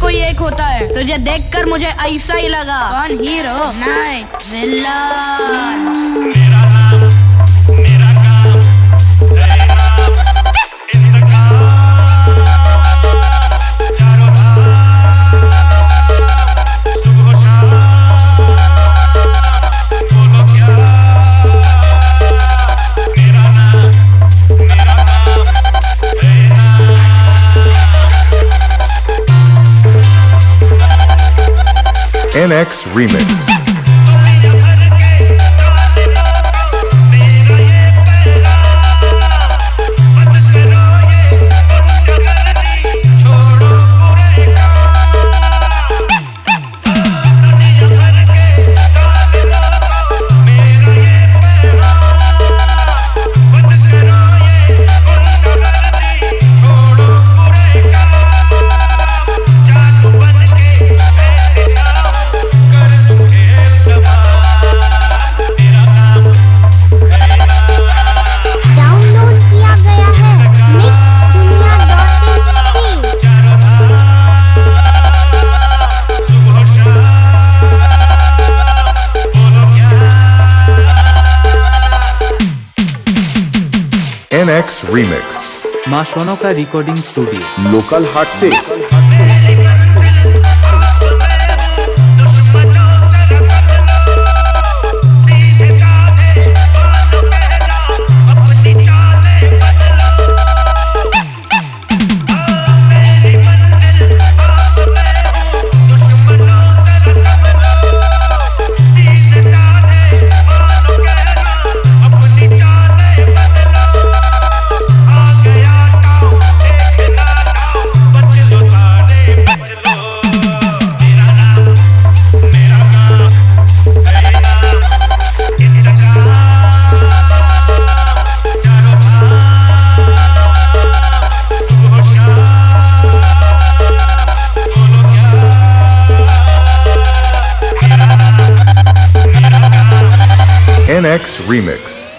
कोई एक होता है। तुझे देखकर मुझे ऐसा ही लगा। कौन हीरो? नहीं, विलन। मेरा नाम, मेरा काम, तेरे नाम, इंतकाम, चारों धाम, सुबह शाम, बोलो क्या? मेरा नाम, मेरा काम, तेरे नाम। NX Remix. NX Remix. मां सोनो का रिकॉर्डिंग स्टूडियो लोकल हाट से। NX Remix.